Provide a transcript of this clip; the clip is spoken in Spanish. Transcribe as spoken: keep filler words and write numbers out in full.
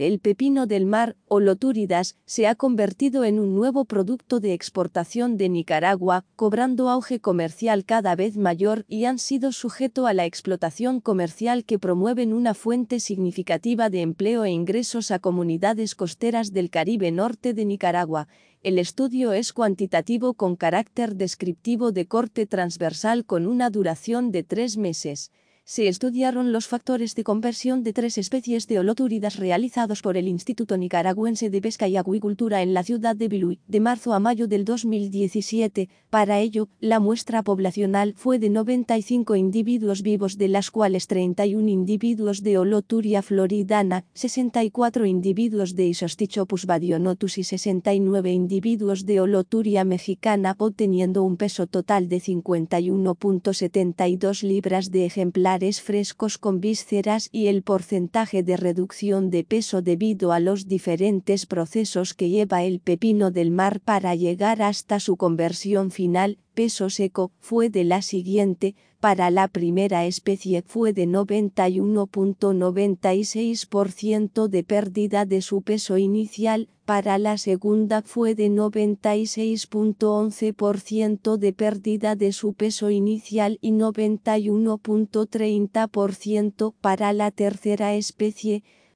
El pepino del mar, Holoturidas, se ha convertido en un nuevo producto de exportación de Nicaragua, cobrando auge comercial cada vez mayor y han sido sujeto a la explotación comercial que promueven una fuente significativa de empleo e ingresos a comunidades costeras del Caribe norte de Nicaragua. El estudio es cuantitativo con carácter descriptivo de corte transversal con una duración de tres meses. Se estudiaron los factores de conversión de tres especies de holoturidas realizados por el Instituto Nicaragüense de Pesca y Acuicultura en la ciudad de Biluy, de marzo a mayo del dos mil diecisiete. Para ello, la muestra poblacional fue de noventa y cinco individuos vivos, de las cuales treinta y uno individuos de Holoturia floridana, sesenta y cuatro individuos de Isostichopus badionotus y sesenta y nueve individuos de Holoturia mexicana, obteniendo un peso total de cincuenta y uno punto setenta y dos libras de ejemplares frescos con vísceras y el porcentaje de reducción de peso debido a los diferentes procesos que lleva el pepino del mar para llegar hasta su conversión final. Peso seco fue de la siguiente: para la primera especie fue de noventa y uno punto noventa y seis por ciento de pérdida de su peso inicial, para la segunda fue de noventa y seis punto once por ciento de pérdida de su peso inicial y noventa y uno punto treinta por ciento para la tercera especie.